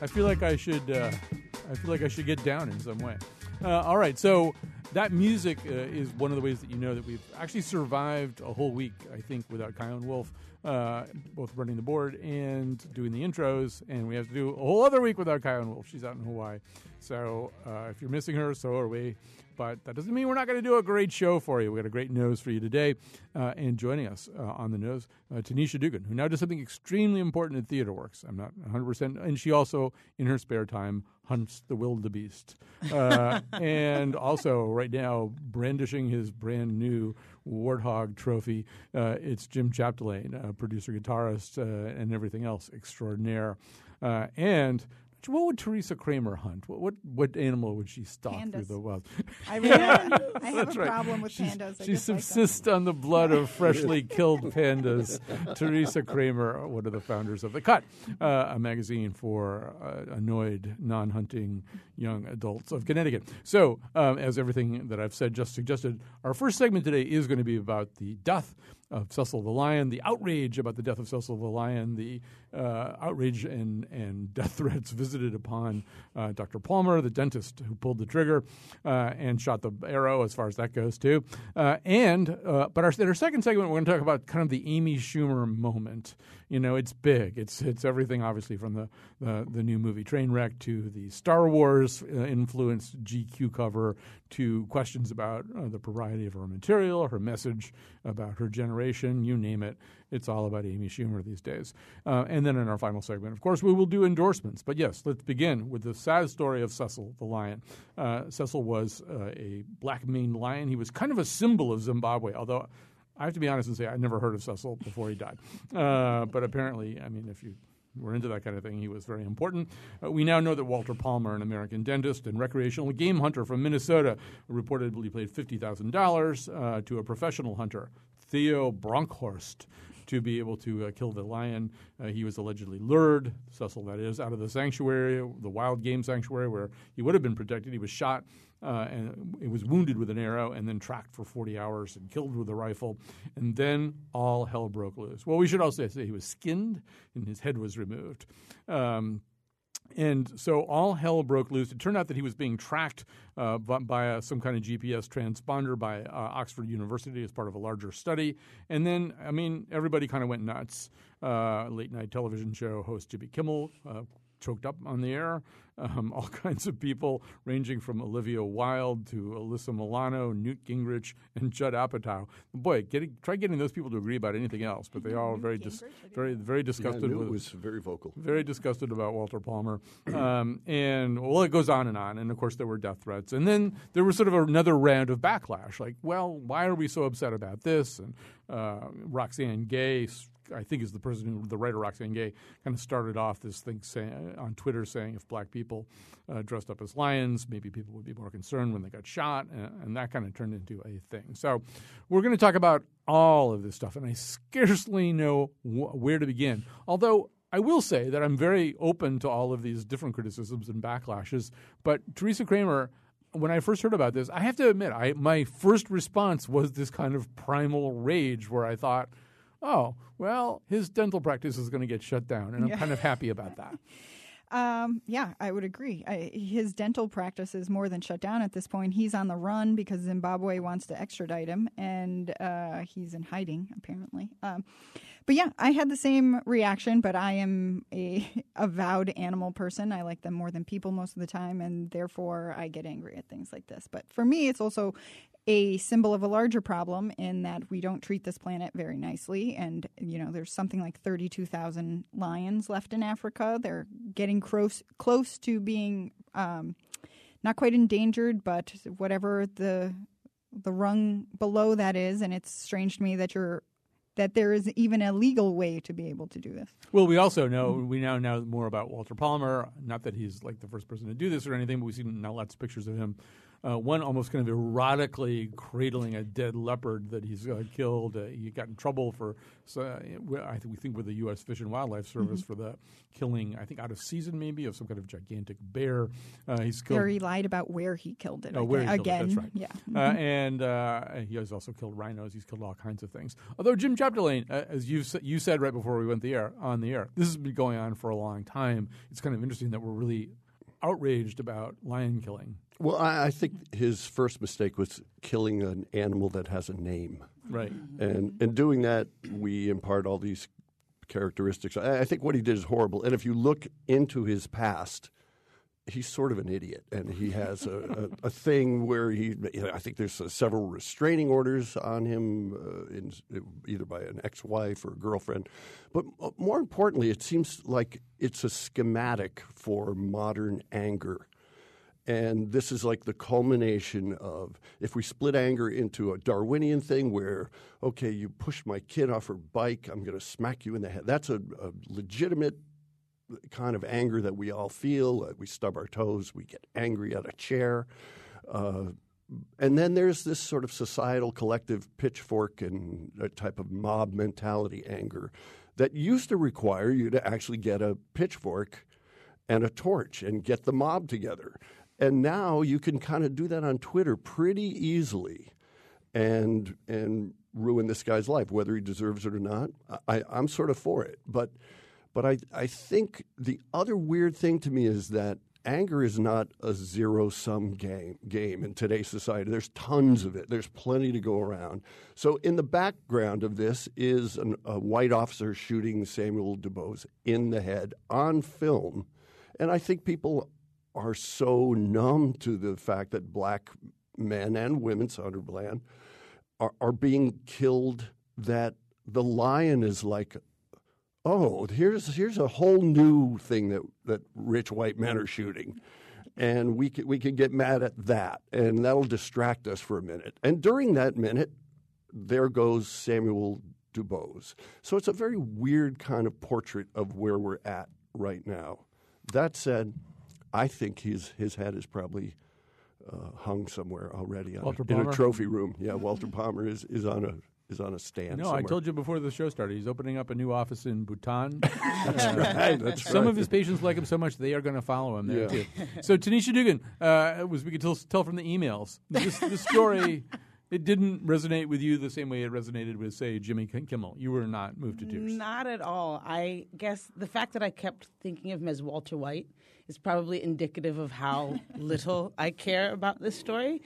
I feel like I should get down in some way. All right, so that music is one of the ways that you know that we've actually survived a whole week, I think, without Kyone Wolf, both running the board and doing the intros, and we have to do a whole other week without Kyone Wolf. She's out in Hawaii. So if you're missing her, so are we. But that doesn't mean we're not going to do a great show for you. We got a great nose for you today. And joining us on the nose, Tanisha Dugan, who now does something extremely important at TheaterWorks. I'm not 100%. And she also, in her spare time, hunts the wildebeest. And also, right now, brandishing his brand new Warthog trophy, it's Jim Chapdelaine, producer, guitarist, and everything else extraordinaire. And what would Teresa Kramer hunt? What animal would she stalk Pandas. through the wild? I have That's a right. problem with pandas. She subsists on the blood of freshly killed pandas. Teresa Kramer, one of the founders of The Cut, a magazine for annoyed, non-hunting young adults of Connecticut. So, as everything that I've said just suggested, our first segment today is going to be about the death of Cecil the Lion, the outrage about the death of Cecil the Lion, the outrage and death threats visited upon Dr. Palmer, the dentist who pulled the trigger and shot the arrow, as far as that goes, too. But in our second segment, we're going to talk about kind of the Amy Schumer moment. You know, it's big. It's everything, obviously, from the new movie Trainwreck to the Star Wars influenced GQ cover to questions about the propriety of her material, her message about her generation, you name it. It's all about Amy Schumer these days. And then in our final segment, of course, we will do endorsements. But yes, let's begin with the sad story of Cecil the lion. Cecil was a black-maned lion. He was kind of a symbol of Zimbabwe, although I have to be honest and say I never heard of Cecil before he died. But apparently, I mean, if you were into that kind of thing, he was very important. We now know that Walter Palmer, an American dentist and recreational game hunter from Minnesota, reportedly paid $50,000 to a professional hunter, Theo Bronkhorst, to be able to kill the lion. He was allegedly lured, Cecil that is, out of the sanctuary, the wild game sanctuary where he would have been protected. He was shot and he was wounded with an arrow and then tracked for 40 hours and killed with a rifle. And then all hell broke loose. Well, we should also say he was skinned and his head was removed. And so all hell broke loose. It turned out that he was being tracked by some kind of GPS transponder by Oxford University as part of a larger study. And then, I mean, everybody kind of went nuts. Late-night television show host Jimmy Kimmel choked up on the air. All kinds of people, ranging from Olivia Wilde to Alyssa Milano, Newt Gingrich, and Judd Apatow. Boy, try getting those people to agree about anything else, but they all very disgusted. Newt was very vocal. Very disgusted about Walter Palmer. And, well, it goes on. And, of course, there were death threats. And then there was sort of another round of backlash, like, well, why are we so upset about this? And Roxane Gay, I think is the writer Roxane Gay, kind of started off this thing on Twitter saying if black people dressed up as lions, maybe people would be more concerned when they got shot, and that kind of turned into a thing. So we're going to talk about all of this stuff, and I scarcely know where to begin. Although I will say that I'm very open to all of these different criticisms and backlashes, but Teresa Kramer, when I first heard about this, I have to admit, my first response was this kind of primal rage where I thought, oh, well, his dental practice is going to get shut down, and I'm kind of happy about that. Yeah, I would agree. His dental practice is more than shut down at this point. He's on the run because Zimbabwe wants to extradite him, and he's in hiding, apparently. But yeah, I had the same reaction, but I am a avowed animal person. I like them more than people most of the time, and therefore I get angry at things like this. But for me, it's also a symbol of a larger problem in that we don't treat this planet very nicely. And, you know, there's something like 32,000 lions left in Africa. They're getting close to being not quite endangered, but whatever the rung below that is. And it's strange to me that there is even a legal way to be able to do this. Well, we also know, we now know more about Walter Palmer. Not that he's like the first person to do this or anything, but we've seen now lots of pictures of him one almost kind of erotically cradling a dead leopard that he's killed. He got in trouble for, we think with the U.S. Fish and Wildlife Service for the killing, I think out of season maybe, of some kind of gigantic bear. He's killed. Or he lied about where he killed it. Where he killed again. it, that's right. Yeah. And he has also killed rhinos. He's killed all kinds of things. Although Jim Chapdelaine, as you said right before we went on the air, this has been going on for a long time. It's kind of interesting that we're really outraged about lion killing. Well, I think his first mistake was killing an animal that has a name. Right. And in doing that, we impart all these characteristics. I think what he did is horrible. And if you look into his past, he's sort of an idiot. And he has a thing where I think there's several restraining orders on him, either by an ex-wife or a girlfriend. But more importantly, it seems like it's a schematic for modern anger. And this is like the culmination of, if we split anger into a Darwinian thing where, okay, you pushed my kid off her bike, I'm going to smack you in the head. That's a legitimate kind of anger that we all feel. We stub our toes, we get angry at a chair. And then there's this sort of societal collective pitchfork and a type of mob mentality anger that used to require you to actually get a pitchfork and a torch and get the mob together. And now you can kind of do that on Twitter pretty easily and ruin this guy's life, whether he deserves it or not. I'm sort of for it. But I think the other weird thing to me is that anger is not a zero-sum game in today's society. There's tons of it. There's plenty to go around. So in the background of this is a white officer shooting Samuel DuBose in the head on film. And I think people are so numb to the fact that black men and women, Sandra Bland, are being killed that the lion is like, oh, here's a whole new thing that rich white men are shooting. And we could get mad at that, and that'll distract us for a minute. And during that minute, there goes Samuel DuBose. So it's a very weird kind of portrait of where we're at right now. That said, I think his head is probably hung somewhere already in a trophy room. Yeah, Walter Palmer is on a stand. No, somewhere. I told you before the show started, he's opening up a new office in Bhutan. That's Some right. of his patients like him so much they are going to follow him there too. So Tanisha Dugan, we could tell from the emails, this story. It didn't resonate with you the same way it resonated with, say, Jimmy Kimmel. You were not moved to tears. Not at all. I guess the fact that I kept thinking of him as Walter White is probably indicative of how little I care about this story.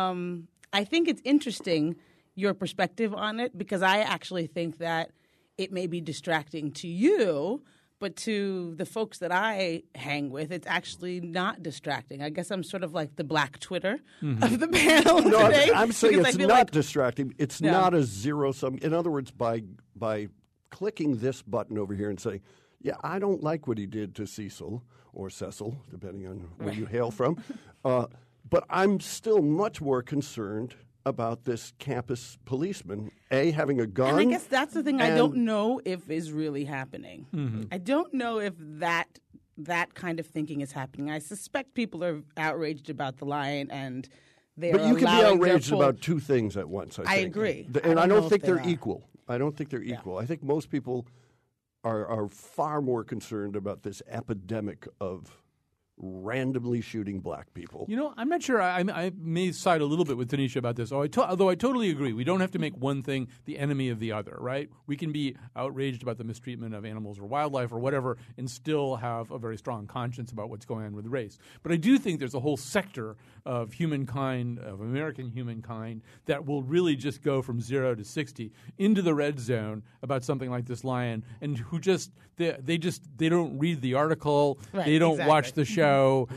I think it's interesting, your perspective on it, because I actually think that it may be distracting to you, but to the folks that I hang with, it's actually not distracting. I guess I'm sort of like the black Twitter of the panel today. I'm saying it's not like distracting. It's not a zero-sum. In other words, by clicking this button over here and saying, yeah, I don't like what he did to Cecil or Cecil, depending on where you hail from, but I'm still much more concerned about this campus policeman, having a gun. And I guess that's the thing I don't know if is really happening. Mm-hmm. I don't know if that kind of thinking is happening. I suspect people are outraged about the lion and they But you can be outraged about two things at once, I think. I agree. And I don't think they're equal. I don't think they're equal. I think most people are far more concerned about this epidemic of randomly shooting black people. You know, I'm not sure. I may side a little bit with Tanisha about this, although I totally agree. We don't have to make one thing the enemy of the other, right? We can be outraged about the mistreatment of animals or wildlife or whatever and still have a very strong conscience about what's going on with race. But I do think there's a whole sector of humankind, of American humankind, that will really just go from 0 to 60 into the red zone about something like this lion, and who they don't read the article, right, they don't exactly. watch the show.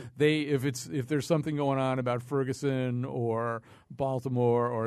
If there's something going on about Ferguson or Baltimore, or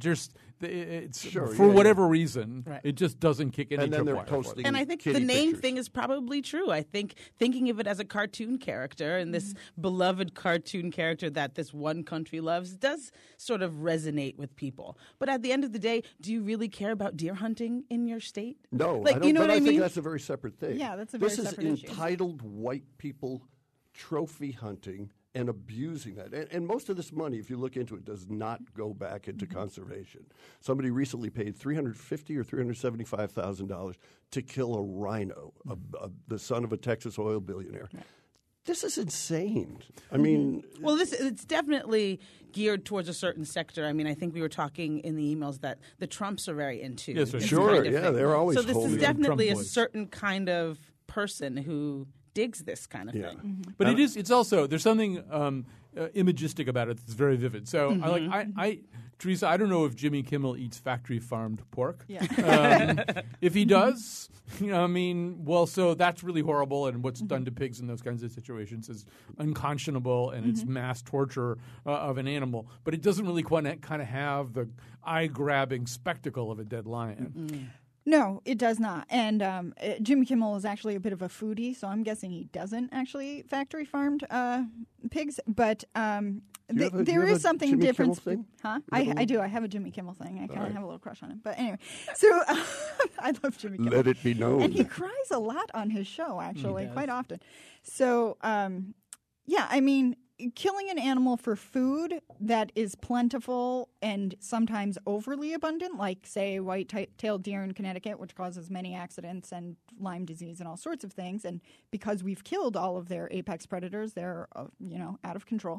for whatever reason, right. It just doesn't kick any and then they're tripwire. posting And I think the name thing is probably true. I think thinking of it as a cartoon character and this beloved cartoon character that this one country loves does sort of resonate with people. But at the end of the day, do you really care about deer hunting in your state? No, like, I don't. You know but what I mean? think that's a very separate thing. Yeah, that's a very separate separate issue. This is entitled white people trophy hunting and abusing that. And most of this money, if you look into it, does not go back into conservation. Somebody recently paid $350,000 or $375,000 to kill a rhino, the son of a Texas oil billionaire. This is insane. I mean, well, it's definitely geared towards a certain sector. I mean, I think we were talking in the emails that the Trumps are very into. Yes, this sure. kind of Yeah, thing. they're always so. This holding is definitely a Trump boys. certain kind of person who digs this kind of thing. But it's also, there's something imagistic about it that's very vivid. So I Teresa, I don't know if Jimmy Kimmel eats factory farmed pork. Yeah. If he does, I mean, well, so that's really horrible, and what's done to pigs in those kinds of situations is unconscionable, and it's mass torture of an animal. But it doesn't really kind of have the eye-grabbing spectacle of a dead lion. No, it does not. And Jimmy Kimmel is actually a bit of a foodie, so I'm guessing he doesn't actually eat factory farmed pigs. But there is something Jimmy different. Kimmel thing? Huh? I do. I have a Jimmy Kimmel thing. I kind of have a little crush on him. But anyway, so I love Jimmy Kimmel. let it be known. And he cries a lot on his show, actually, quite often. So, yeah, I mean, killing an animal for food that is plentiful and sometimes overly abundant, like, say, white-tailed deer in Connecticut, which causes many accidents and Lyme disease and all sorts of things, and because we've killed all of their apex predators, they're, out of control,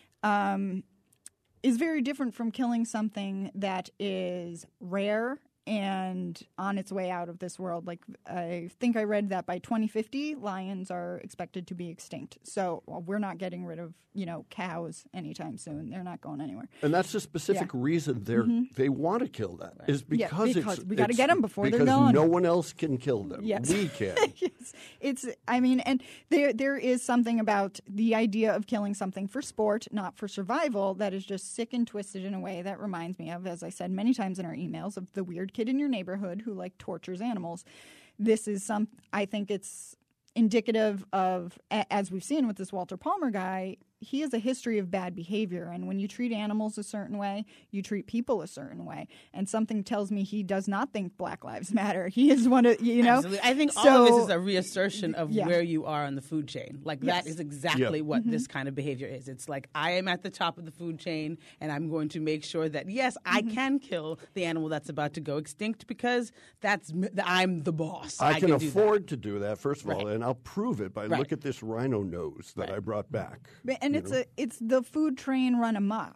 is very different from killing something that is rare and on its way out of this world. Like, I think I read that by 2050, lions are expected to be extinct. So we're not getting rid of, cows anytime soon. They're not going anywhere. And that's the specific reason they want to kill that is because we got to get them before they're gone. Because no one else can kill them. Yes. We can. And there is something about the idea of killing something for sport, not for survival, that is just sick and twisted in a way that reminds me of, as I said many times in our emails, of the weird kid in your neighborhood who tortures animals. This is I think it's indicative of, as we've seen with this Walter Palmer guy, he has a history of bad behavior. And when you treat animals a certain way, you treat people a certain way. And something tells me he does not think Black Lives Matter. He is one of, Absolutely. I think all of this is a reassertion of where you are on the food chain. That is exactly what this kind of behavior is. It's like, I am at the top of the food chain, and I'm going to make sure that, yes, I can kill the animal that's about to go extinct because I'm the boss. I can do afford to do that, first of all, Right. and I'll prove it by look at this rhino nose that I brought back. And it's the food chain run amok,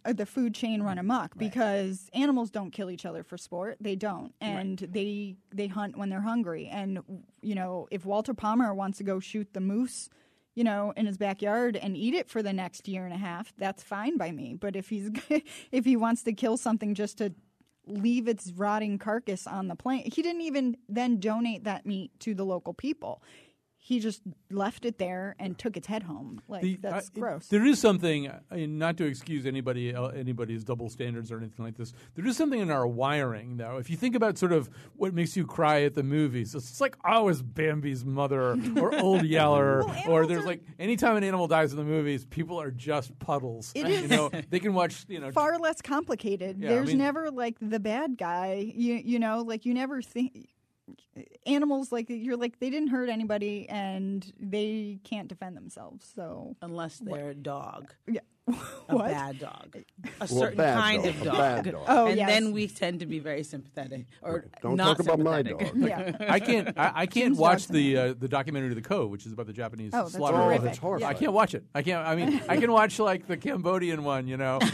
because animals don't kill each other for sport. They don't, and they hunt when they're hungry. And if Walter Palmer wants to go shoot the moose, in his backyard and eat it for the next year and a half, that's fine by me. But if he wants to kill something just to leave its rotting carcass on the plane, he didn't even then donate that meat to the local people. He just left it there and took its head home. That's gross. There is something, not to excuse anybody's double standards or anything like this, there is something in our wiring, though. If you think about sort of what makes you cry at the movies, it's like always Bambi's mother or Old Yeller, or there's anytime an animal dies in the movies, people are just puddles. It is. They can watch, far less complicated. Yeah, There's never the bad guy. You never think. Animals they didn't hurt anybody and they can't defend themselves. So unless they're a dog. Yeah. A What? bad dog. A certain bad kind dog, of a dog. bad dog. Oh, and yes. then we tend to be very sympathetic. Or Don't not talk about my sympathetic. dog. yeah. I can't Jim's watch dog's the documentary The Cove, which is about the Japanese Oh, that's slaughter. horrific. that's horrible. I can't watch it. I can watch the Cambodian one,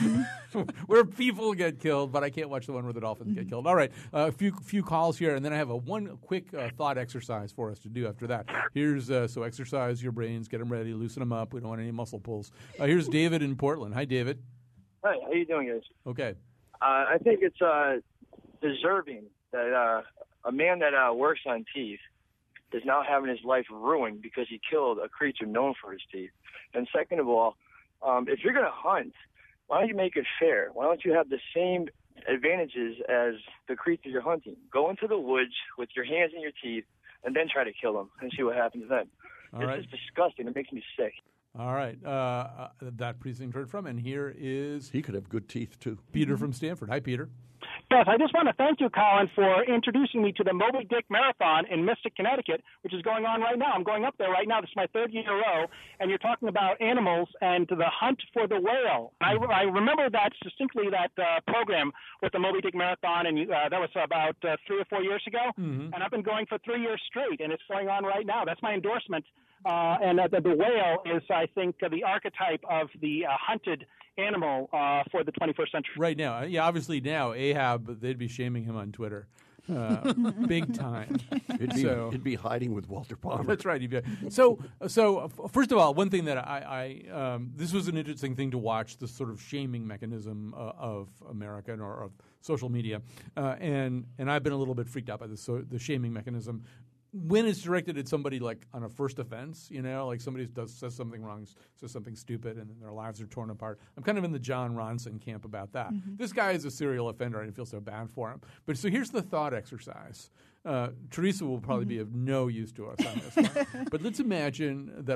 where people get killed, but I can't watch the one where the dolphins get killed. All right, a few calls here, and then I have one quick thought exercise for us to do after that. Here's so exercise your brains, get them ready, loosen them up. We don't want any muscle pulls. Here's David in Portland. Hi, David. Hi, how you doing, guys? Okay. I think it's deserving that a man that works on teeth is now having his life ruined because he killed a creature known for his teeth. And second of all, if you're going to hunt, why don't you make it fair? Why don't you have the same advantages as the creature you're hunting? Go into the woods with your hands and your teeth and then try to kill them and see what happens then. It's just disgusting. It makes me sick. All right. That precinct heard from, and here is He could have good teeth, too. Peter from Stanford. Hi, Peter. Yes, I just want to thank you, Colin, for introducing me to the Moby Dick Marathon in Mystic, Connecticut, which is going on right now. I'm going up there right now. This is my third year in a row, and you're talking about animals and the hunt for the whale. I remember that distinctly, that program with the Moby Dick Marathon, and that was about 3 or 4 years ago, and I've been going for 3 years straight, and it's going on right now. That's my endorsement. And the whale is, I think, the archetype of the hunted animal for the 21st century. Right now. Yeah, obviously now, Ahab, they'd be shaming him on Twitter. Big time. It'd be hiding with Walter Palmer. That's right. So first of all, one thing that I this was an interesting thing to watch, the sort of shaming mechanism of America or of social media, and I've been a little bit freaked out by this. So the shaming mechanism, when it's directed at somebody like on a first offense, like somebody says something wrong, says something stupid, and their lives are torn apart. I'm kind of in the John Ronson camp about that. This guy is a serial offender, and I feel so bad for him. But so here's the thought exercise. Teresa will probably be of no use to us on this one. But let's imagine that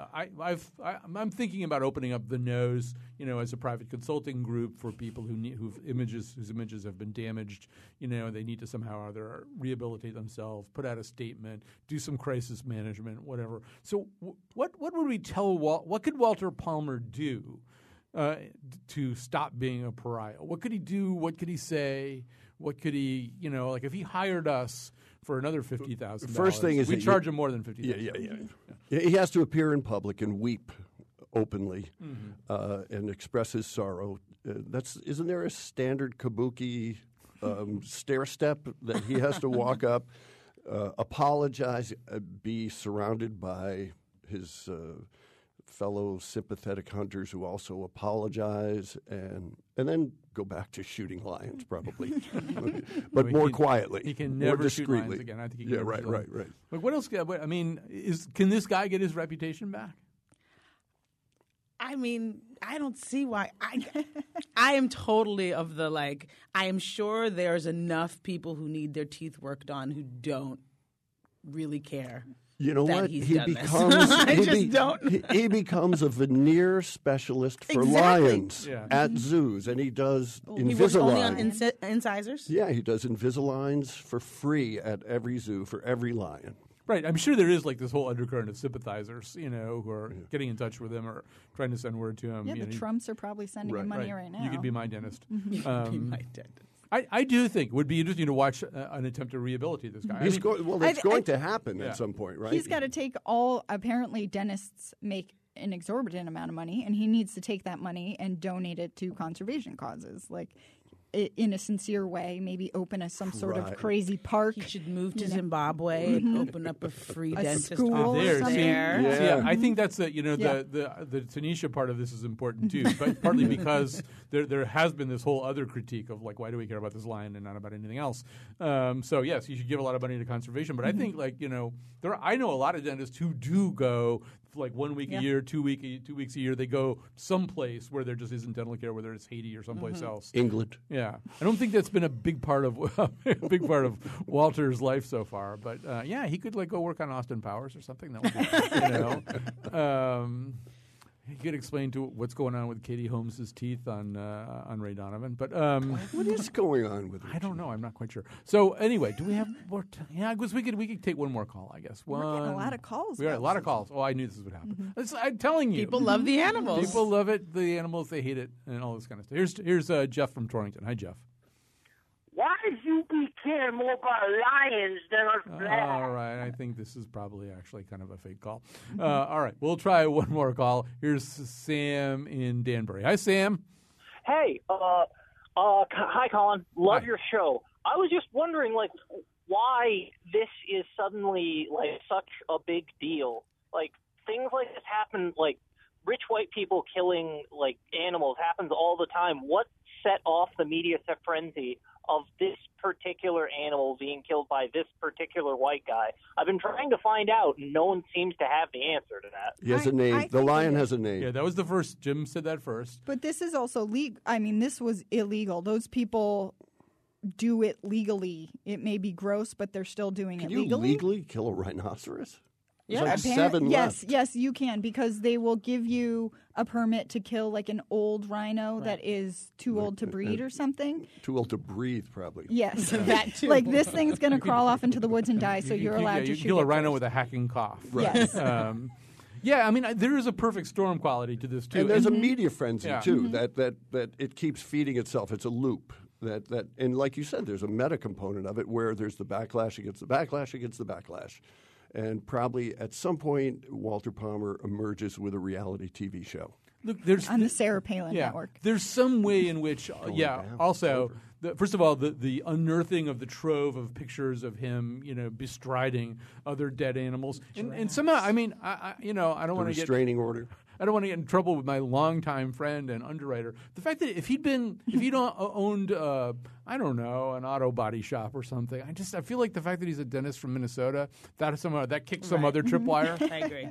I'm thinking about opening up the Nose, as a private consulting group for people whose images have been damaged. They need to somehow either rehabilitate themselves, put out a statement, do some crisis management, whatever. So what would we tell what could Walter Palmer do to stop being a pariah? What could he do? What could he say? What could he, like if he hired us for another $50,000? First thing is we charge him more than $50,000. Yeah. He has to appear in public and weep openly and express his sorrow. Isn't there a standard kabuki stair step that he has to walk up, apologize, be surrounded by his fellow sympathetic hunters who also apologize, and then go back to shooting lions, probably, but more quietly. He can more never discreetly. shoot lions again. I think he can right. But what else? Can this guy get his reputation back? I mean, I don't see why. I am totally of the I am sure there's enough people who need their teeth worked on who don't really care. You know what? He becomes a veneer specialist for Exactly. lions at zoos, and he does Invisalign. He works only on incisors? Yeah, he does Invisaligns for free at every zoo for every lion. Right. I'm sure there is this whole undercurrent of sympathizers, who are getting in touch with him or trying to send word to him. Yeah, the Trumps are probably sending him money right now. You could be my dentist. You could be my dentist. I do think it would be interesting to watch an attempt to rehabilitate this guy. It's going to happen at some point, right? He's got to take apparently dentists make an exorbitant amount of money, and he needs to take that money and donate it to conservation causes. In a sincere way, maybe open some sort of crazy park. He should move to Zimbabwe and open up a free dentist school office there. I think that's the Tanisha part of this is important too, but partly because there has been this whole other critique of why do we care about this lion and not about anything else? So yes, you should give a lot of money to conservation, but I think I know a lot of dentists who do go 1 week a year, 2 weeks a year. They go someplace where there just isn't dental care, whether it's Haiti or someplace else. England. Yeah, I don't think that's been a big part of Walter's life so far. But he could go work on Austin Powers or something. That would be, he could explain to what's going on with Katie Holmes' teeth on Ray Donovan. But what is going on with it? I don't know. I'm not quite sure. So anyway, do we have more time? Yeah, I guess we could take one more call. I guess we're getting a lot of calls. We got a lot of calls. Oh, I knew this would happen. I'm telling you, people love the animals. People love it. The animals, they hate it, and all this kind of stuff. Here's Jeff from Torrington. Hi, Jeff. Why you be caring more about lions than on flags? All right, I think this is probably actually kind of a fake call. All right, we'll try one more call. Here's Sam in Danbury. Hi, Sam. Hey, hi, Colin. Love your show. I was just wondering, why this is suddenly such a big deal. Things like this happen. Rich white people killing animals happens all the time. What set off the media frenzy of this particular animal being killed by this particular white guy? I've been trying to find out, and no one seems to have the answer to that. He has a name. The lion has a name. Yeah, that was the first. Jim said that first. But this is also legal. I mean, this was illegal. Those people do it legally. It may be gross, but they're still doing it legally. Can you legally kill a rhinoceros? There's like 7 yes, left. yes, you can, because they will give you a permit to kill like an old rhino that is too old to breed or something. Too old to breathe, probably. Yes, That too. like this thing's going to crawl off into the woods and die, so you're allowed to you shoot kill a it rhino first. with a hacking cough. Yes. Yeah, I mean, there is a perfect storm quality to this too. And there's a media frenzy Yeah. too that it keeps feeding itself. It's a loop. That and like you said, there's a meta component of it where there's the backlash against the backlash against the backlash, and probably at some point Walter Palmer emerges with a reality TV show. Look, there's on the Sarah Palin network. There's some way in which, down. also, first of all, the unearthing of the trove of pictures of him, bestriding other dead animals, and somehow, I mean, I don't want to get Restraining order. I don't want to get in trouble with my longtime friend and underwriter. The fact that if he'd owned, I don't know, an auto body shop or something, I feel like the fact that he's a dentist from Minnesota, that kicks some other tripwire. I agree.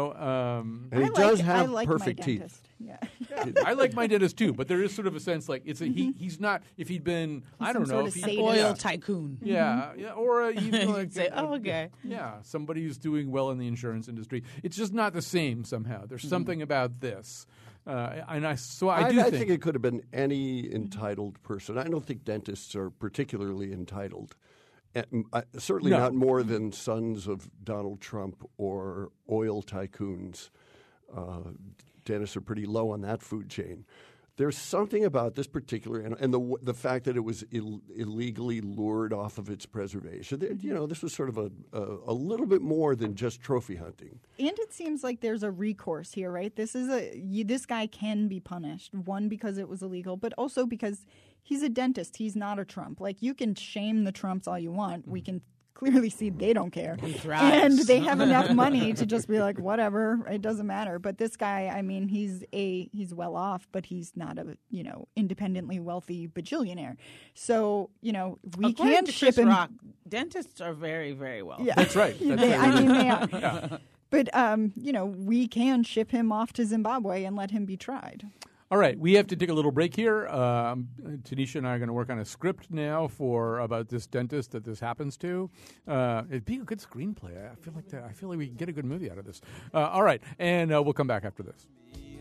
And he does have perfect my teeth. dentist. Yeah. I like my dentist too, but there is sort of a sense like he's not. If he'd been, I don't know, sort if of he, sadist. Oil tycoon. yeah, or even like Say, oh, okay. yeah, somebody who's doing well in the insurance industry. It's just not the same somehow. There's something about this, and I think it could have been any entitled person. I don't think dentists are particularly entitled. Certainly No. not more than sons of Donald Trump or oil tycoons. Dentists are pretty low on that food chain. There's something about this particular and the fact that it was illegally lured off of its preservation. This was sort of a little bit more than just trophy hunting. And it seems like there's a recourse here, right? This guy can be punished. One, because it was illegal, but also because he's a dentist. He's not a Trump. Like, you can shame the Trumps all you want. We can clearly see they don't care. And they have enough money to just be like, whatever, it doesn't matter. But this guy, I mean, he's well off, but he's not a, independently wealthy bajillionaire. So, we According can't to ship Chris him. Rock, dentists are very, very wealthy. Yeah. That's right. That's They right. are. But, we can ship him off to Zimbabwe and let him be tried. All right, we have to take a little break here. Tanisha and I are going to work on a script now about this dentist that this happens to. It'd be a good screenplay. I feel like we can get a good movie out of this. All right, and we'll come back after this.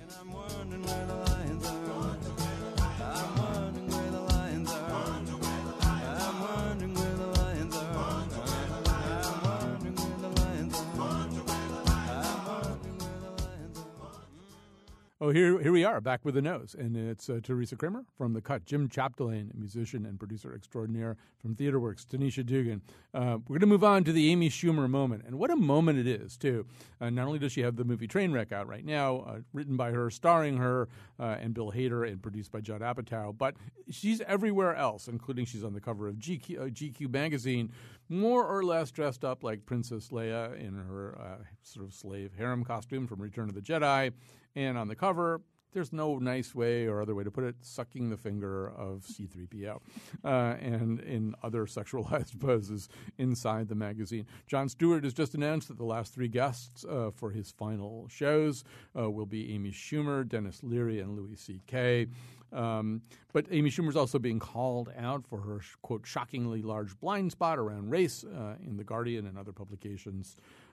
Oh, here we are, back with the nose. And it's Teresa Kramer from The Cut, Jim Chapdelaine, musician and producer extraordinaire from TheaterWorks, Tanisha Dugan. We're going to move on to the Amy Schumer moment. And what a moment it is, too. Not only does she have the movie Trainwreck out right now, written by her, starring her, and Bill Hader, and produced by Judd Apatow, but she's everywhere else, including she's on the cover of GQ magazine, more or less dressed up like Princess Leia in her sort of slave harem costume from Return of the Jedi. And on the cover, there's no nice way or other way to put it, sucking the finger of C-3PO and in other sexualized poses inside the magazine. Jon Stewart has just announced that the last 3 guests for his final shows will be Amy Schumer, Dennis Leary, and Louis C.K. But Amy Schumer's also being called out for her, quote, shockingly large blind spot around race in The Guardian and other publications.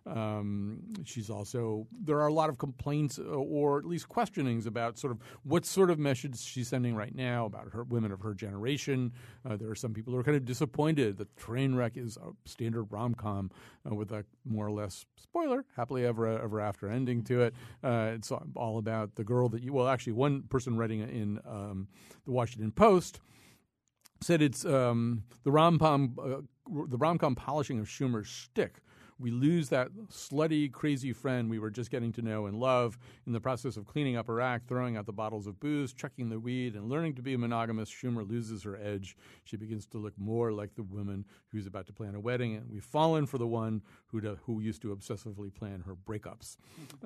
She's also, there are a lot of complaints or at least questionings about sort of what sort of message she's sending right now about her women of her generation. There are some people who are kind of disappointed that Trainwreck is a standard rom-com with a more or less, spoiler, happily ever after ending to it. It's all about the girl that actually one person writing in the Washington Post said it's the rom-com polishing of Schumer's shtick. We lose that slutty, crazy friend we were just getting to know and love in the process of cleaning up her act, throwing out the bottles of booze, chucking the weed, and learning to be a monogamous. Schumer loses her edge. She begins to look more like the woman who's about to plan a wedding, and we've fallen for the one who used to obsessively plan her breakups.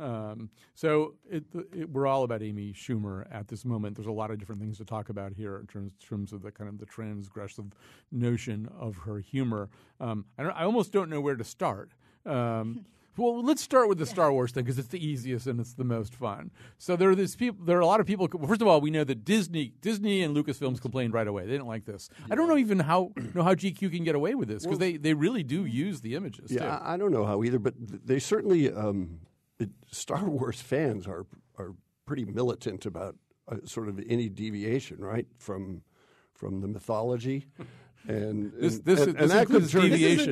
So we're all about Amy Schumer at this moment. There's a lot of different things to talk about here in terms of the kind of the transgressive notion of her humor. I almost don't know where to start. Well, let's start with the Star Wars thing because it's the easiest and it's the most fun. So there are a lot of people. First of all, we know that Disney and Lucasfilms complained right away. They didn't like this. Yeah. I don't know even how GQ can get away with this because they really do use the images. Yeah, too. I don't know how either, but they certainly Star Wars fans are pretty militant about sort of any deviation, right, from the mythology. And this includes deviation.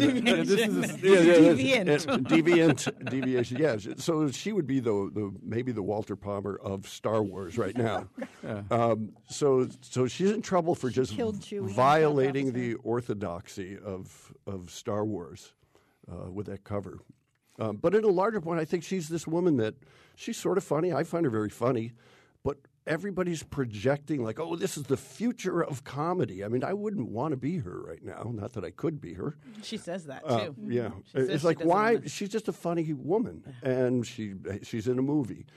Deviation. Yeah. So she would be maybe the Walter Palmer of Star Wars right now. So she's in trouble for just violating the orthodoxy of Star Wars with that cover. But in a larger point, I think she's this woman that she's sort of funny. I find her very funny, but everybody's projecting like, oh, this is the future of comedy. I mean, I wouldn't want to be her right now. Not that I could be her. She says that too. Yeah, it's like why? She's just a funny woman, and she's in a movie.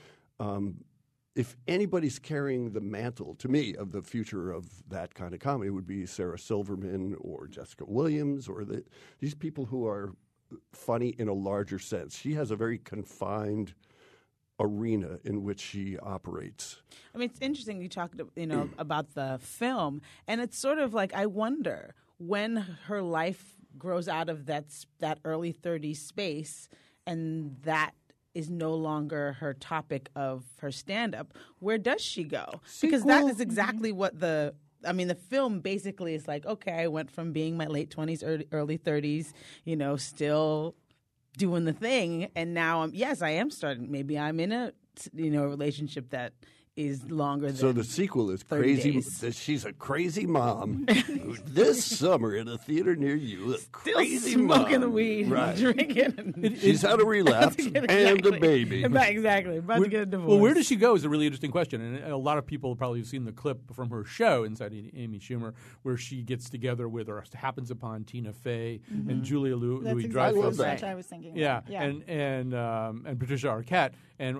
If anybody's carrying the mantle, to me, of the future of that kind of comedy, it would be Sarah Silverman or Jessica Williams or these people who are funny in a larger sense. She has a very confined arena in which she operates. I mean, it's interesting you talked, about the film, and it's sort of like I wonder when her life grows out of that early 30s space, and that is no longer her topic of her stand-up. Where does she go? Because that is exactly what the film basically is like. Okay, I went from being my late 20s, early 30s, still doing the thing, and now I am starting. Maybe I'm in a relationship that is longer than. So the sequel is crazy. Days. She's a crazy mom. This summer in a theater near you, crazy smoking mom. The weed, right. Drinking. She's had a relapse and a baby. Exactly. About to get a divorce. Well, where does she go is a really interesting question, and a lot of people probably have seen the clip from her show Inside Amy Schumer, where she gets together with or happens upon Tina Fey and Julia Louis-Dreyfus. That's exactly what I was thinking. Yeah. And Patricia Arquette,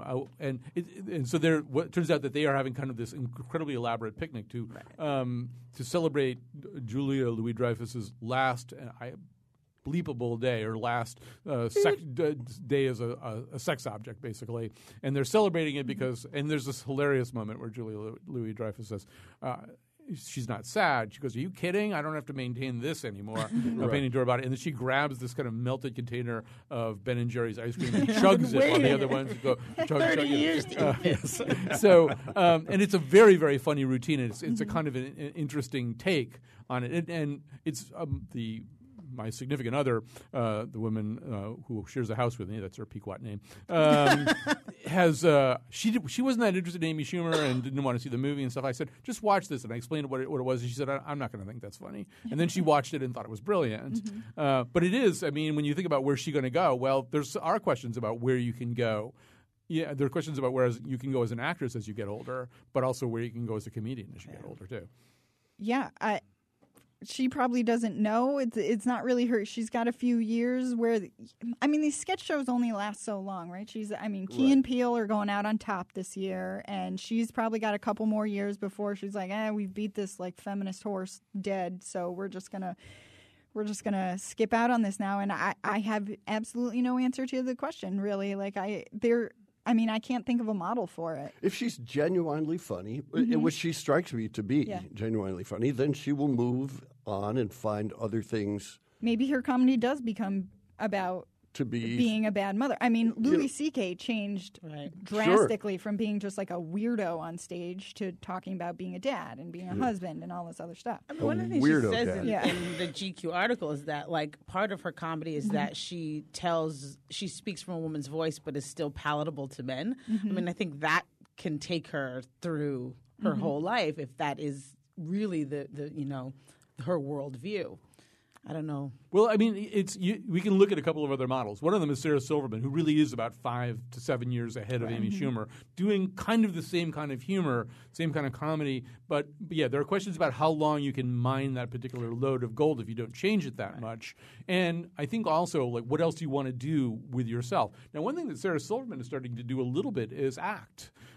and so there. What turns out that they are having kind of this incredibly elaborate picnic to celebrate Julia Louis-Dreyfus's last bleepable day or last day as a sex object, basically. And they're celebrating it because – and there's this hilarious moment where Julia Louis-Dreyfus says she's not sad. She goes, "Are you kidding? I don't have to maintain this anymore." Painting to her about it. And then she grabs this kind of melted container of Ben & Jerry's ice cream and chugs it while the other ones go chug. 30 years to yes. So, and it's a very, very funny routine. It's a kind of an interesting take on it. And it's my significant other, the woman who shares a house with me, that's her Pequot name, she wasn't that interested in Amy Schumer and didn't want to see the movie and stuff. I said, just watch this, and I explained what it was, and she said, I'm not going to think that's funny. And then she watched it and thought it was brilliant. But it is, I mean, when you think about where's she going to go, well, there are questions about where you can go. Yeah, there are questions about where you can go as an actress as you get older, but also where you can go as a comedian as you get older, too. Yeah, she probably doesn't know. It's not really her. She's got a few years where, these sketch shows only last so long, right? Key and Peele are going out on top this year, and she's probably got a couple more years before she's like, we beat this like feminist horse dead, so we're just gonna skip out on this now. And I have absolutely no answer to the question, really. Like I can't think of a model for it. If she's genuinely funny, which she strikes me to be genuinely funny, then she will move on and find other things. Maybe her comedy does become about being a bad mother. Louis C.K. changed drastically from being just like a weirdo on stage to talking about being a dad and being a husband and all this other stuff. One of the things she says in the GQ article is that like part of her comedy is that she speaks from a woman's voice but is still palatable to men. I think that can take her through her whole life if that is really the her worldview. I don't know. Well, we can look at a couple of other models. One of them is Sarah Silverman, who really is about 5 to 7 years ahead of Amy Schumer, doing kind of the same kind of humor, same kind of comedy. But yeah, there are questions about how long you can mine that particular load of gold if you don't change it that much. And I think also, like, what else do you want to do with yourself? Now, one thing that Sarah Silverman is starting to do a little bit is act.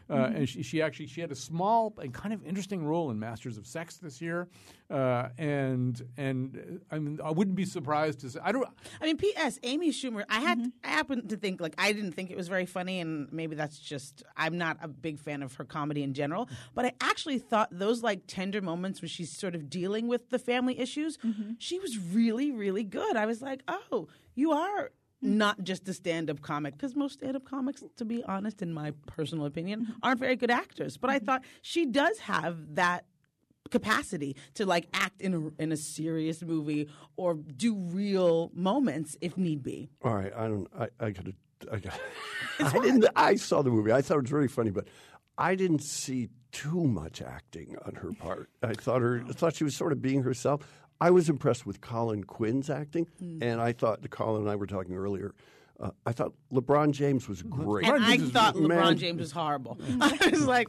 and she had a small and kind of interesting role in Masters of Sex this year, and I mean I wouldn't be surprised to say P.S. Amy Schumer. I happen to think I didn't think it was very funny, and maybe that's just I'm not a big fan of her comedy in general, but I actually thought those tender moments when she's sort of dealing with the family issues, she was really, really good. I was like, oh, you are not just a stand-up comic, because most stand-up comics, to be honest, in my personal opinion, aren't very good actors. But I thought she does have that capacity to act in a serious movie or do real moments if need be. All right, I saw the movie. I thought it was really funny, but I didn't see too much acting on her part. I thought she was sort of being herself. I was impressed with Colin Quinn's acting, and I thought Colin and I were talking earlier. I thought LeBron James was great. And I thought LeBron James was horrible. I was like,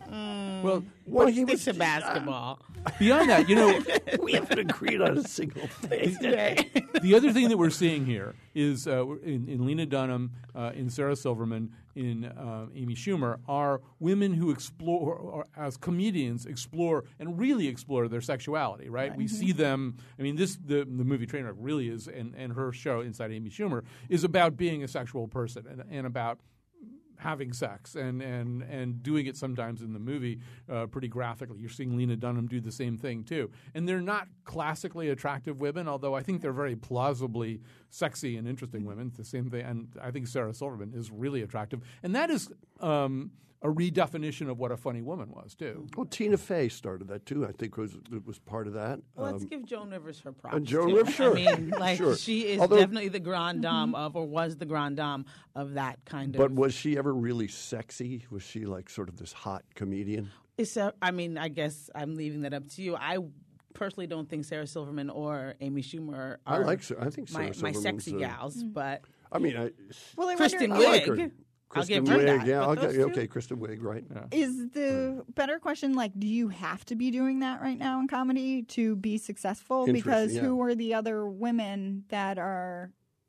he was to basketball. Beyond that, we haven't agreed on a single thing. The other thing that we're seeing here is in Lena Dunham, in Sarah Silverman, in Amy Schumer, are women who explore, or as comedians, explore and really explore their sexuality. Right? We see them. I mean, the movie Trainwreck really is, and her show Inside Amy Schumer is about being a sexual person and about having sex and doing it sometimes in the movie pretty graphically. You're seeing Lena Dunham do the same thing too. And they're not classically attractive women, although I think they're very plausibly sexy and interesting women. It's the same thing. And I think Sarah Silverman is really attractive. And that is a redefinition of what a funny woman was too. Well, Tina Fey started that too. I think it was part of that. Well, let's give Joan Rivers her props. Joan Rivers, sure. I mean, sure. She is definitely the grande dame was the grande dame of that kind of. But was she ever really sexy? Was she sort of this hot comedian? I guess I'm leaving that up to you. I personally don't think Sarah Silverman or Amy Schumer are I think Sarah my sexy gals, but I mean, Kristen I Wiig. like her. Kristen I'll give her Wiig, that. yeah. Okay, Kristen Wiig, right? Yeah. Is the better question do you have to be doing that right now in comedy to be successful? Because who are the other women that are,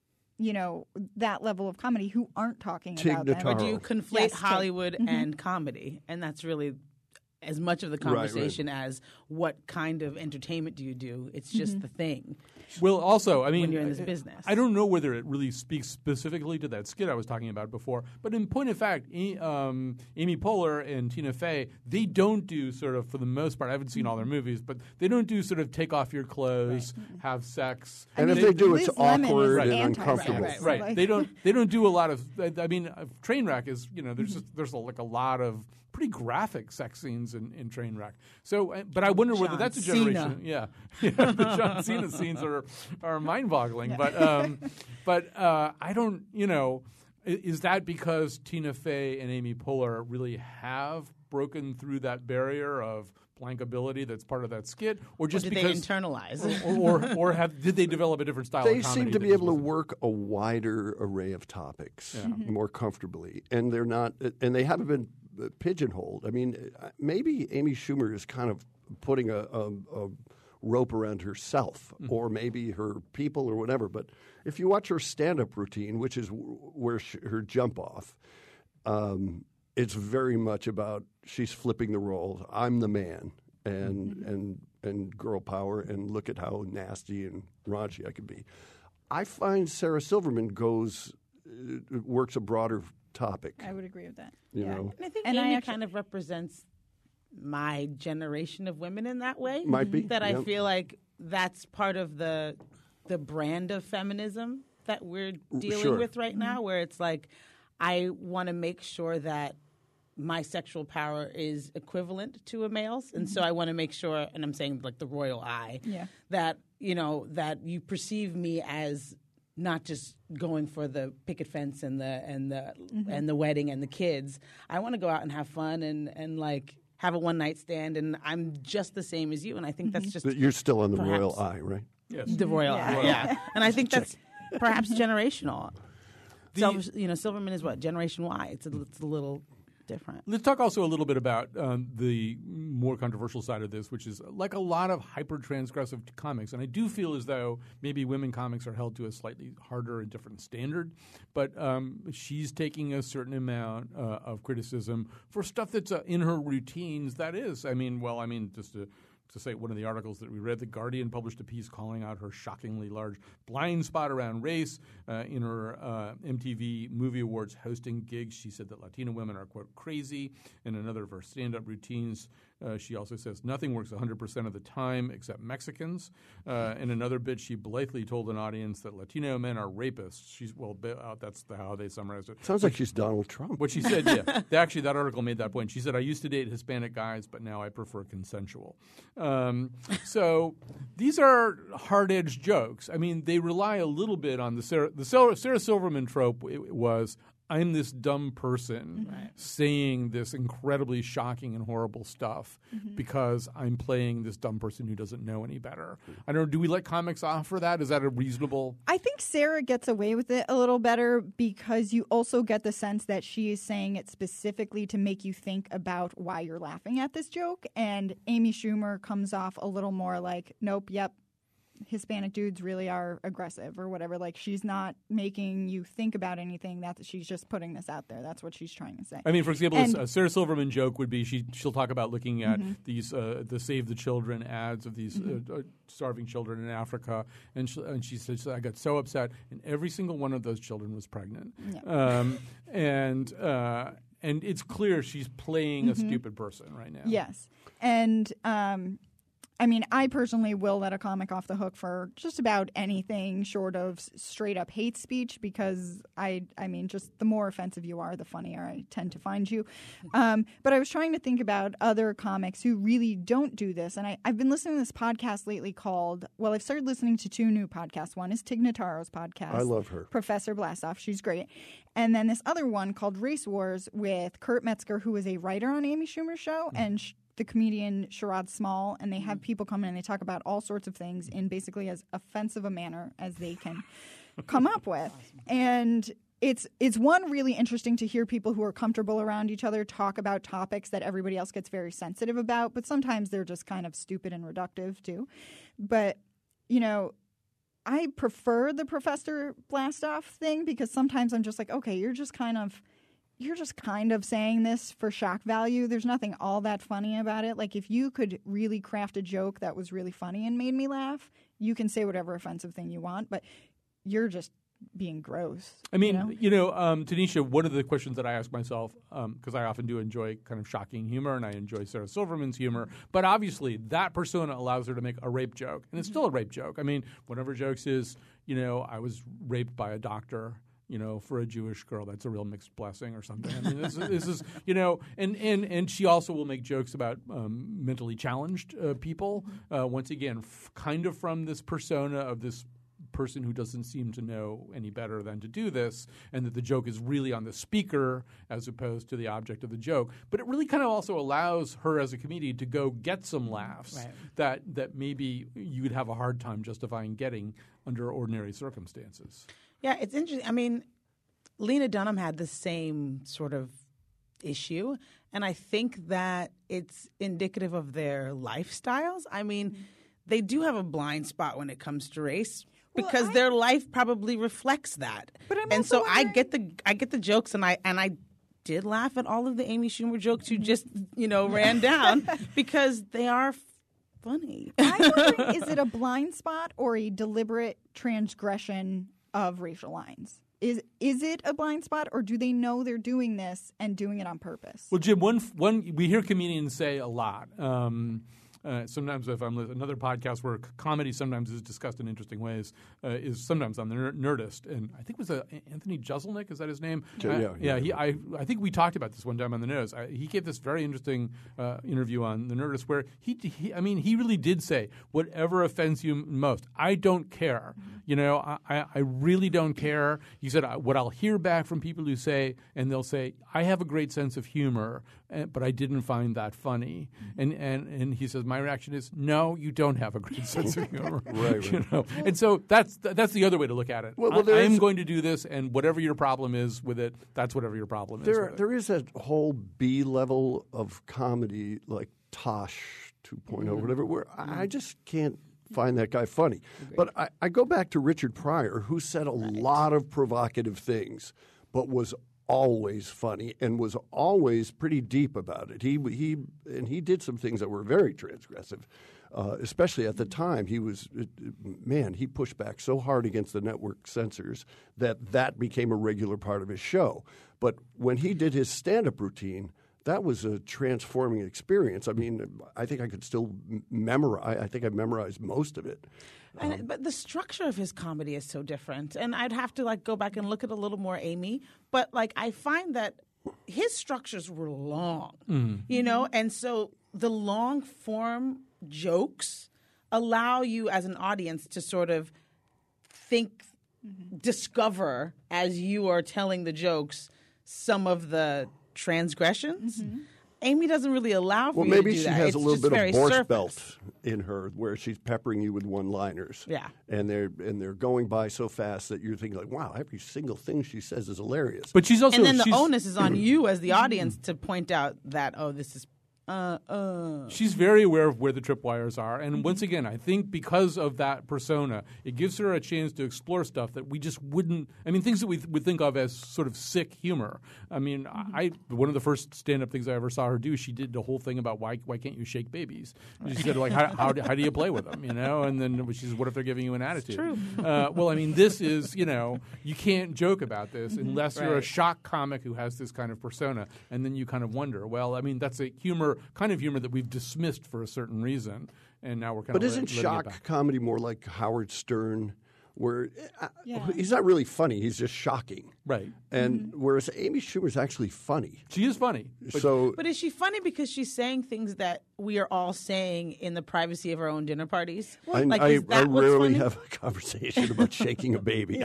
that level of comedy who aren't talking about that? Or do you conflate Hollywood and comedy? And that's really as much of the conversation as what kind of entertainment do you do. It's just the thing. Well, also, I mean, when you're in this business, I don't know whether it really speaks specifically to that skit I was talking about before. But in point of fact, Amy Poehler and Tina Fey, they don't do sort of, for the most part, I haven't seen all their movies, but they don't do sort of take off your clothes, have sex, and if they do, it's awkward and uncomfortable. Right. They don't do a lot of. I mean, Trainwreck is there's a lot of pretty graphic sex scenes in Trainwreck. So, but I wonder whether that's a generation. Cena. The John Cena scenes are mind-boggling. Yeah. But I don't. Is that because Tina Fey and Amy Poehler really have broken through that barrier of blankability that's part of that skit, or just because they internalize, or did they develop a different style? They of comedy seem to be able to work a wider array of topics more comfortably, and they're not, and they haven't been pigeonholed. I mean, maybe Amy Schumer is kind of putting a rope around herself, or maybe her people, or whatever. But if you watch her stand-up routine, which is where her jump off. It's very much about she's flipping the role. I'm the man, and girl power, and look at how nasty and raunchy I can be. I find Sarah Silverman works a broader topic. I would agree with that. You know, and I think Amy kind of represents my generation of women in that way. Might be that I feel like that's part of the brand of feminism that we're dealing with right now, where it's like I want to make sure that my sexual power is equivalent to a male's, and so I want to make sure, and I'm saying like the royal eye, that that you perceive me as not just going for the picket fence and the wedding and the kids. I want to go out and have fun and like have a one night stand, and I'm just the same as you. And I think that's just you're still on the royal eye, right? Yes, the royal eye, yeah. And I think that's perhaps generational. Silverman is what, Generation Y. It's a little different. Let's talk also a little bit about the more controversial side of this, which is like a lot of hyper-transgressive comics. And I do feel as though maybe women comics are held to a slightly harder and different standard. But she's taking a certain amount of criticism for stuff that's in her routines. That is, just to say one of the articles that we read, The Guardian published a piece calling out her shockingly large blind spot around race in her MTV Movie Awards hosting gigs. She said that Latina women are, quote, crazy. In another of her stand-up routines, she also says nothing works 100% of the time except Mexicans. In another bit, she blithely told an audience that Latino men are rapists. That's how they summarized it. Sounds like she's Donald Trump. What she said, yeah. Actually, that article made that point. She said, I used to date Hispanic guys, but now I prefer consensual. So these are hard-edged jokes. I mean, they rely a little bit on the Sarah Silverman trope. It was, I'm this dumb person saying this incredibly shocking and horrible stuff because I'm playing this dumb person who doesn't know any better. I don't know, do we let comics off for that? Is that a reasonable? I think Sarah gets away with it a little better because you also get the sense that she is saying it specifically to make you think about why you're laughing at this joke. And Amy Schumer comes off a little more like, nope, yep, Hispanic dudes really are aggressive or whatever. Like, she's not making you think about anything. She's just putting this out there. That's what she's trying to say. I mean, for example, a Sarah Silverman joke would be she'll talk about looking at these the Save the Children ads of these starving children in Africa, and she says, I got so upset, and every single one of those children was pregnant. Yeah. And it's clear she's playing a stupid person right now. Yes. And I mean, I personally will let a comic off the hook for just about anything short of straight up hate speech because I mean, just the more offensive you are, the funnier I tend to find you. But I was trying to think about other comics who really don't do this. And I've been listening to this podcast lately I've started listening to two new podcasts. One is Tig Notaro's podcast. I love her. Professor Blastoff. She's great. And then this other one called Race Wars with Kurt Metzger, who is a writer on Amy Schumer's show, and the comedian Sherrod Small, and they have people come in and they talk about all sorts of things in basically as offensive a manner as they can come up with. And it's one really interesting to hear people who are comfortable around each other talk about topics that everybody else gets very sensitive about, but sometimes they're just kind of stupid and reductive too. But, you know, I prefer the Professor Blastoff thing because sometimes I'm just like, okay, you're just kind of saying this for shock value. There's nothing all that funny about it. Like, if you could really craft a joke that was really funny and made me laugh, you can say whatever offensive thing you want, but you're just being gross. I mean, Tanisha, one of the questions that I ask myself, because I often do enjoy kind of shocking humor, and I enjoy Sarah Silverman's humor, but obviously that persona allows her to make a rape joke, and it's still a rape joke. I mean, one of her jokes is, I was raped by a doctor. For a Jewish girl, that's a real mixed blessing or something. I mean, this is, and she also will make jokes about mentally challenged people. Once again, kind of from this persona of this person who doesn't seem to know any better than to do this, and that the joke is really on the speaker as opposed to the object of the joke. But it really kind of also allows her as a comedian to go get some laughs that maybe you would have a hard time justifying getting under ordinary circumstances. Yeah, it's interesting. I mean, Lena Dunham had the same sort of issue, and I think that it's indicative of their lifestyles. I mean, they do have a blind spot when it comes to race because their life probably reflects that. But I get the jokes, and I did laugh at all of the Amy Schumer jokes you just ran down because they are funny. I'm wondering, is it a blind spot or a deliberate transgression of racial lines? Is it a blind spot, or do they know they're doing this and doing it on purpose? Well, Jim, one we hear comedians say a lot. Sometimes if I'm listening, another podcast where comedy sometimes is discussed in interesting ways is sometimes on the Nerdist, and I think it was Anthony Jeselnik, is that his name? I think we talked about this one time on the Nose. He gave this very interesting interview on the Nerdist where he really did say, whatever offends you most, I don't care. I really don't care. He said, what I'll hear back from people who say, and they'll say, I have a great sense of humor, but I didn't find that funny. And he says, my reaction is, no, you don't have a great sense of humor. Right. You know? And so that's the other way to look at it. Well, I am going to do this, and whatever your problem is with it, that's whatever your problem is. There is a whole B level of comedy like Tosh 2.0, whatever, where I just can't find that guy funny. But I go back to Richard Pryor, who said a lot of provocative things, but was always funny and was always pretty deep about it. He did some things that were very transgressive, especially at the time. He pushed back so hard against the network censors that became a regular part of his show. But when he did his stand-up routine, that was a transforming experience. I mean, I think I could still memorize. I think I memorized most of it. But the structure of his comedy is so different, and I'd have to go back and look at a little more Amy. But I find that his structures were long, you know, and so the long form jokes allow you as an audience to sort of think, discover as you are telling the jokes some of the transgressions. Amy doesn't really allow for you to do that. Well, maybe she has it's a little bit of Borscht Belt in her, where she's peppering you with one-liners. Yeah, and they're going by so fast that you're thinking wow, every single thing she says is hilarious. But she's also, and then the onus is on you as the audience to point out that this is. She's very aware of where the tripwires are, and once again, I think because of that persona, it gives her a chance to explore stuff that we just wouldn't. I mean, things that we would think of as sort of sick humor. I mean, one of the first stand-up things I ever saw her do, she did the whole thing about why can't you shake babies? She said how do you play with them? You know, and then she says, what if they're giving you an attitude? It's true. Well, I mean, this is you can't joke about this unless you're a shock comic who has this kind of persona, and then you kind of wonder. Well, I mean, that's a kind of humor that we've dismissed for a certain reason, and now we're kind of. But isn't shock comedy more like Howard Stern, where he's not really funny; he's just shocking, right? And whereas Amy Schumer's actually funny. She is funny. But is she funny because she's saying things that we are all saying in the privacy of our own dinner parties? I rarely have a conversation about shaking a baby.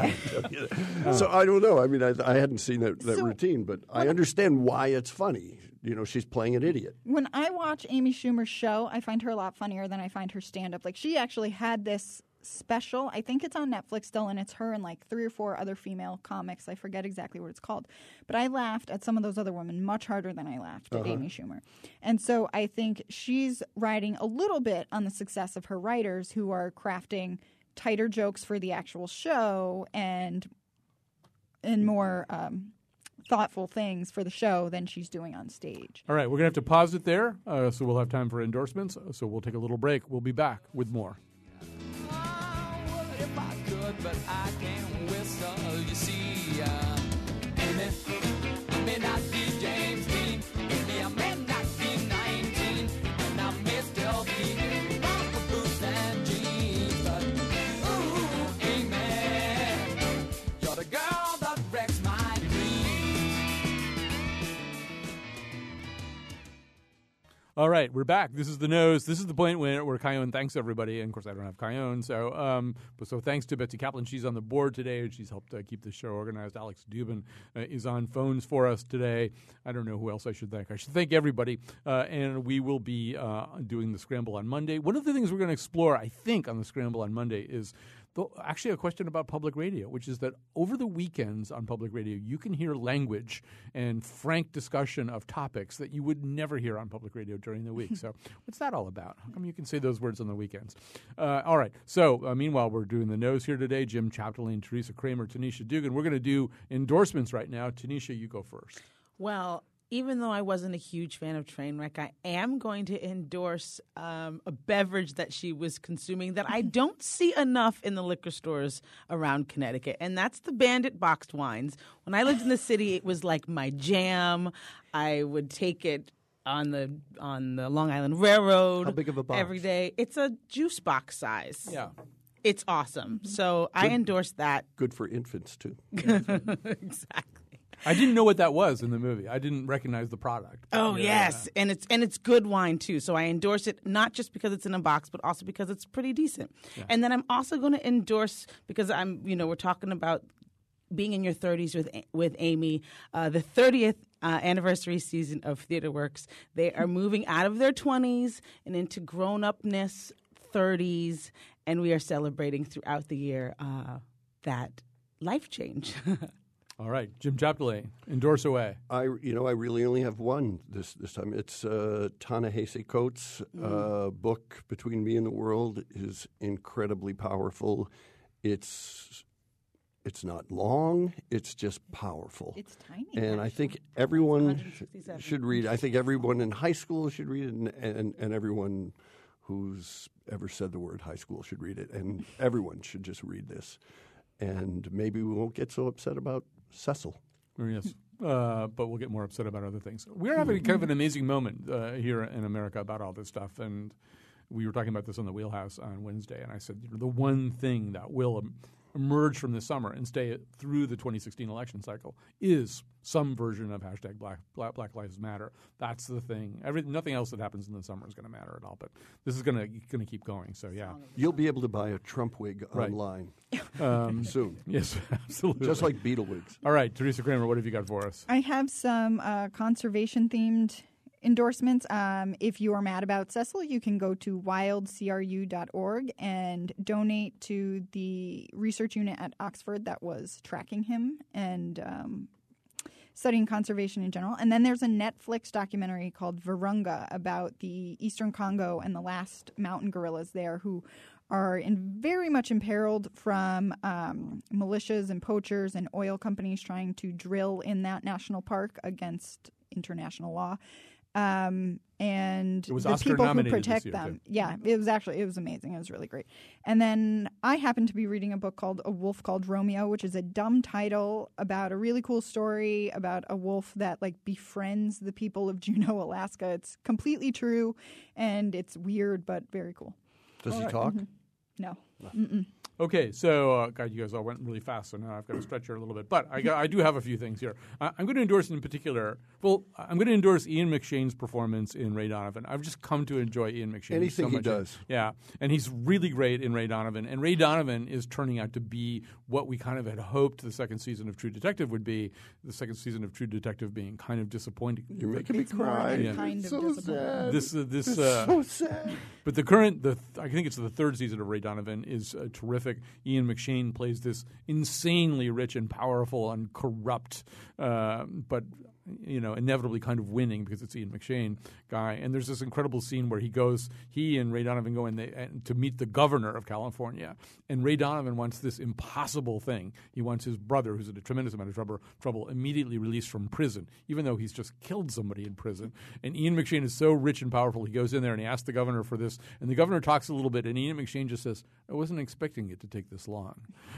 So I don't know. I mean, I hadn't seen that routine, but I understand why it's funny. You know, she's playing an idiot. When I watch Amy Schumer's show, I find her a lot funnier than I find her stand-up. She actually had this special. I think it's on Netflix still, and it's her and 3 or 4 other female comics. I forget exactly what it's called. But I laughed at some of those other women much harder than I laughed at Amy Schumer. And so I think she's riding a little bit on the success of her writers who are crafting tighter jokes for the actual show and more thoughtful things for the show than she's doing on stage. All right, we're going to have to pause it there, so we'll have time for endorsements. So we'll take a little break. We'll be back with more. If I could, but I can't whistle, you see. Amy, I may not be James Dean. Amy, I may not be 19. And I may still be in rocker boots and jeans. But, ooh, Amy, you're the girl that wrecks my dreams. All right, we're back. This is The Nose. This is the point where Kyone thanks everybody. And, of course, I don't have Kyone. So thanks to Betsy Kaplan. She's on the board today, and she's helped keep the show organized. Alex Dubin is on phones for us today. I don't know who else I should thank. I should thank everybody. And we will be doing the Scramble on Monday. One of the things we're going to explore, I think, on the Scramble on Monday is actually a question about public radio, which is that over the weekends on public radio, you can hear language and frank discussion of topics that you would never hear on public radio during the week. So what's that all about? How come you can say those words on the weekends? All right. So meanwhile, we're doing the nose here today. Jim Chapdelaine, Teresa Kramer, Tanisha Dugan. We're going to do endorsements right now. Tanisha, you go first. Well, even though I wasn't a huge fan of Trainwreck, I am going to endorse a beverage that she was consuming that I don't see enough in the liquor stores around Connecticut, and that's the Bandit boxed wines. When I lived in the city, it was like my jam. I would take it on the Long Island Railroad. How big of a box? Every day. It's a juice box size. Yeah. It's awesome. So I endorse that. Good for infants, too. Exactly. I didn't know what that was in the movie. I didn't recognize the product. Oh, yes. And it's good wine, too. So I endorse it not just because it's in a box, but also because it's pretty decent. Yeah. And then I'm also going to endorse, because we're talking about being in your 30s with Amy, the 30th anniversary season of TheaterWorks. They are moving out of their 20s and into grown-upness 30s, and we are celebrating throughout the year that life change. All right, Jim Chapdelaine, endorse away. I really only have one this time. It's Ta-Nehisi Coates' book, Between Me and the World, is incredibly powerful. It's not long. It's just powerful. It's tiny. And I think everyone should read it. I think everyone in high school should read it, and everyone who's ever said the word high school should read it. And everyone should just read this. And maybe we won't get so upset about Cecil. Yes. But we'll get more upset about other things. We're having kind of an amazing moment here in America about all this stuff. And we were talking about this on the Wheelhouse on Wednesday. And I said, the one thing that will emerge from this summer and stay through the 2016 election cycle is some version of hashtag Black Lives Matter. That's the thing. Nothing else that happens in the summer is going to matter at all. But this is going to keep going. So yeah, you'll be able to buy a Trump wig online soon. Yes, absolutely. Just like Beetle wigs. All right, Teresa Kramer, what have you got for us? I have some conservation-themed endorsements. If you are mad about Cecil, you can go to wildcru.org and donate to the research unit at Oxford that was tracking him and studying conservation in general. And then there's a Netflix documentary called Virunga about the Eastern Congo and the last mountain gorillas there who are very much imperiled from militias and poachers and oil companies trying to drill in that national park against international law. And it was the Oscar people who nominated protect this year, them. too. Yeah, it was amazing. It was really great. And then I happened to be reading a book called A Wolf Called Romeo, which is a dumb title about a really cool story about a wolf that befriends the people of Juneau, Alaska. It's completely true, and it's weird but very cool. Does he talk? Mm-hmm. No. Okay, so God, you guys all went really fast, so now I've got to stretch here a little bit. But I do have a few things here. I'm going to endorse in particular. Well, I'm going to endorse Ian McShane's performance in Ray Donovan. I've just come to enjoy Ian McShane Anything so much. he does. Yeah, and he's really great in Ray Donovan. And Ray Donovan is turning out to be what we kind of had hoped the second season of True Detective would be. The second season of True Detective being kind of disappointing. You're making me cry. Yeah. Kind of so sad. This so sad. But I think it's the third season of Ray Donovan is terrific. Ian McShane plays this insanely rich and powerful and corrupt, but inevitably kind of winning because it's Ian McShane guy. And there's this incredible scene where he and Ray Donovan go in to meet the governor of California. And Ray Donovan wants this impossible thing. He wants his brother, who's in a tremendous amount of trouble, immediately released from prison, even though he's just killed somebody in prison. And Ian McShane is so rich and powerful, he goes in there and he asks the governor for this. And the governor talks a little bit, and Ian McShane just says, I wasn't expecting it to take this long.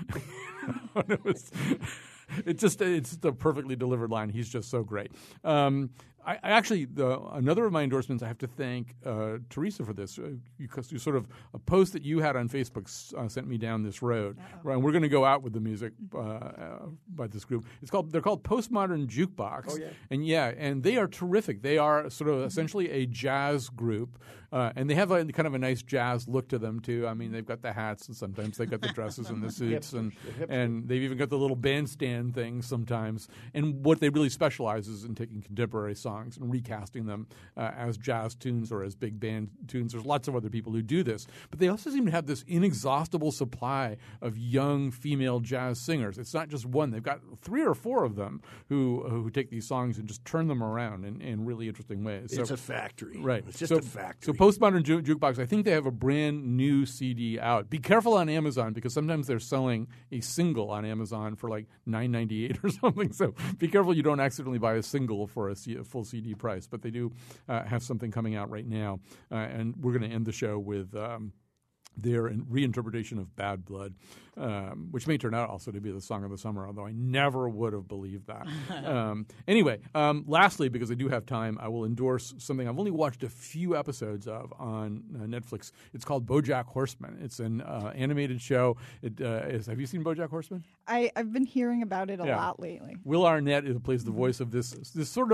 It's just a perfectly delivered line. He's just so great. I actually, another of my endorsements, I have to thank Teresa for this because you sort of a post that you had on Facebook sent me down this road. Right, and we're going to go out with the music by this group. They're called Postmodern Jukebox. Oh, yeah. And they are terrific. They are sort of essentially a jazz group, and they have kind of a nice jazz look to them too. I mean, they've got the hats and sometimes they've got the dresses and the suits and they've even got the little bandstand things sometimes. And what they really specialize is in taking contemporary songs and recasting them as jazz tunes or as big band tunes. There's lots of other people who do this. But they also seem to have this inexhaustible supply of young female jazz singers. It's not just one. They've got 3 or 4 of them who take these songs and just turn them around in really interesting ways. It's a factory. Right. It's just a factory. So Postmodern Jukebox, I think they have a brand new CD out. Be careful on Amazon because sometimes they're selling a single on Amazon for like $9.98 or something. So be careful you don't accidentally buy a single for a full CD price. But they do have something coming out right now. And we're going to end the show with their reinterpretation of Bad Blood, which may turn out also to be the song of the summer, although I never would have believed that. Anyway, lastly, because I do have time, I will endorse something I've only watched a few episodes of on Netflix. It's called BoJack Horseman. It's an animated show. Have you seen BoJack Horseman? I've been hearing about it a lot lately. Will Arnett plays the voice of this sort of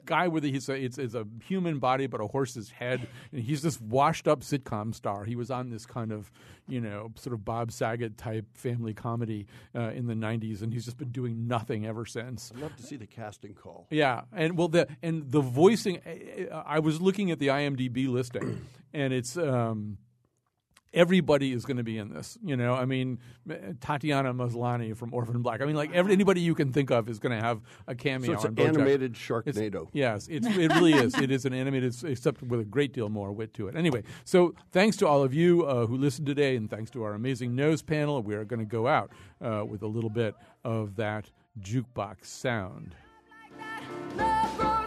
guy with it's a human body but a horse's head, and he's this washed up sitcom star. He was on this kind of sort of Bob Saget type family comedy in the 90s, and he's just been doing nothing ever since. I'd love to see the casting call. Yeah, and the voicing. I was looking at the IMDb listing, and it's. Everybody is going to be in this, I mean, Tatiana Maslany from Orphan Black. I mean, like anybody you can think of is going to have a cameo. So it's on an animated Sharknado. Yes, it really is. It is an animated, except with a great deal more wit to it. Anyway, so thanks to all of you who listened today, and thanks to our amazing nose panel. We are going to go out with a little bit of that jukebox sound. Like that,